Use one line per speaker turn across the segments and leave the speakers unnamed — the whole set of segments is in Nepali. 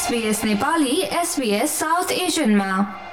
SBS नेपाली SBS साउथ एसियनमा।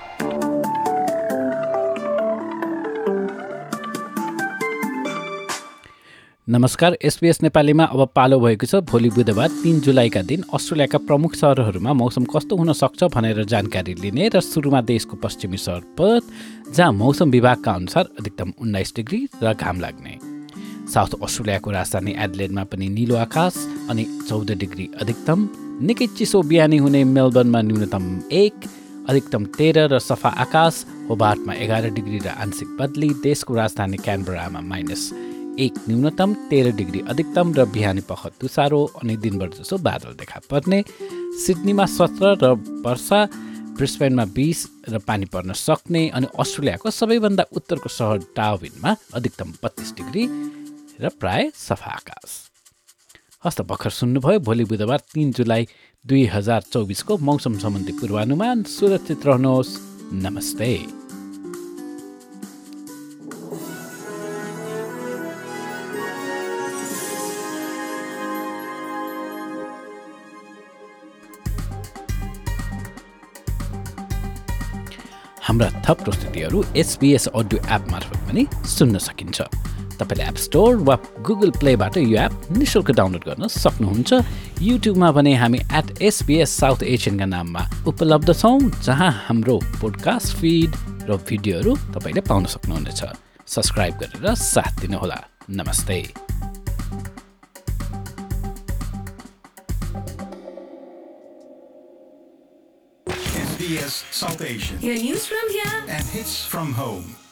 नमस्कार, SBS नेपालीमा अब पालो भएको छ। भोलि बुधबार 3 जुलाईका दिन अस्ट्रेलियाका प्रमुख सहरहरूमा मौसम कस्तो हुन सक्छ भनेर जानकारी लिने र सुरुमा देशको पश्चिमी सहर पर्थ, जहाँ मौसम विभागका अनुसार अधिकतम 19 डिग्री र घाम लाग्ने। साउथ अस्ट्रेलियाको राजधानी एडलेडमा पनि निलो आकाश अनि 14 डिग्री अधिकतम। निकै चिसो बिहानी हुने मेलबर्नमा न्यूनतम 1, अधिकतम 13 र सफा आकाश। होबार्टमा 11 डिग्री र आंशिक बदली। देशको राजधानी क्यानबरामा -1 न्यूनतम, 13 डिग्री अधिकतम र बिहानी पख तुषारो अनि दिनभर जसो बादल देखा पर्ने। सिडनीमा 17 र वर्षा, ब्रिस्बेनमा 20 र पानी पर्न सक्ने। अनि अस्ट्रेलियाको सबैभन्दा उत्तरको सहर डार्विनमा अधिकतम 32 डिग्री र प्राय सफा आकाश। हस्त भर्खर सुन्नुभयो भोलि बुधबार 3 जुलाई 2024 को मौसम सम्बन्धी पूर्वानुमान। सुरक्षित रहनुहोस्। नमस्ते। हाम्रा थप प्रस्तुतिहरू SBS अडियो एप मार्फत पनि सुन्न सकिन्छ। तपाईले एप स्टोर वा गुगल प्लेबाट यो एप निःशुल्क डाउनलोड गर्न सक्नुहुन्छ। युट्युबमा भने हामी @SBS साउथ एसियनका नाममा उपलब्ध छौँ, जहाँ हाम्रो पोडकास्ट फिड र भिडियोहरू तपाईले पाउन सक्नुहुनेछ। सब्स्क्राइब गरेर साथ दिनुहोला। नमस्ते।
SBS South Asian.
Your news from here
And hits from home.